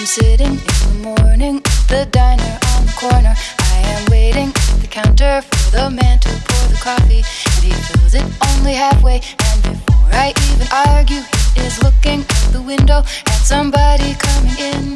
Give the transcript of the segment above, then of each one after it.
I'm sitting in the morning at the diner on the corner. I am waiting at the counter for the man to pour the coffee, and he fills it only halfway. And before I even argue, he is looking out the window at somebody coming in.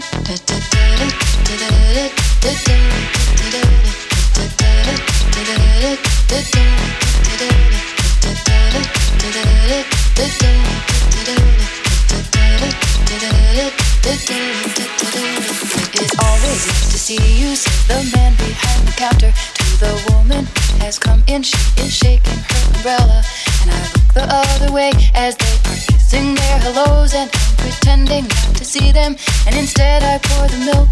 It's always nice to see you, says the man behind the counter to the woman who has come in. She is shaking her umbrella, and I look the other way as they are kissing their hellos, and I'm pretending not to see them, and instead I pour the milk.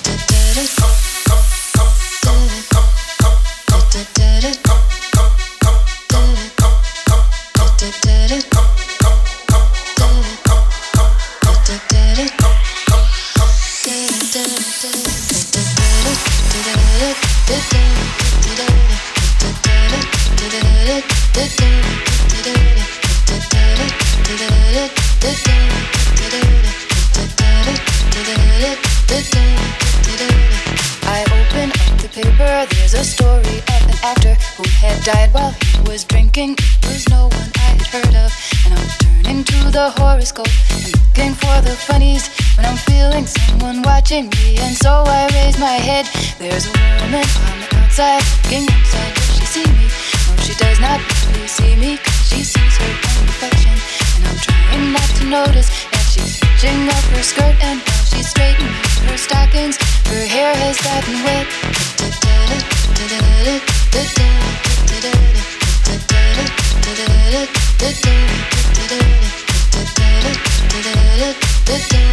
I open up the paper, there's a story of an actor who had died while he was drinking. It was no one I had heard of, and I'm turning to the horoscope and looking for the funnies when I'm feeling someone watching me, and so I raise my head. There's a woman on the outside looking inside. Does she see me? No, she does not really see me, 'cause she sees her own reflection, and I'm trying not to notice that she's hitching up her skirt, and while she's straightening her stockings, her hair has gotten wet. The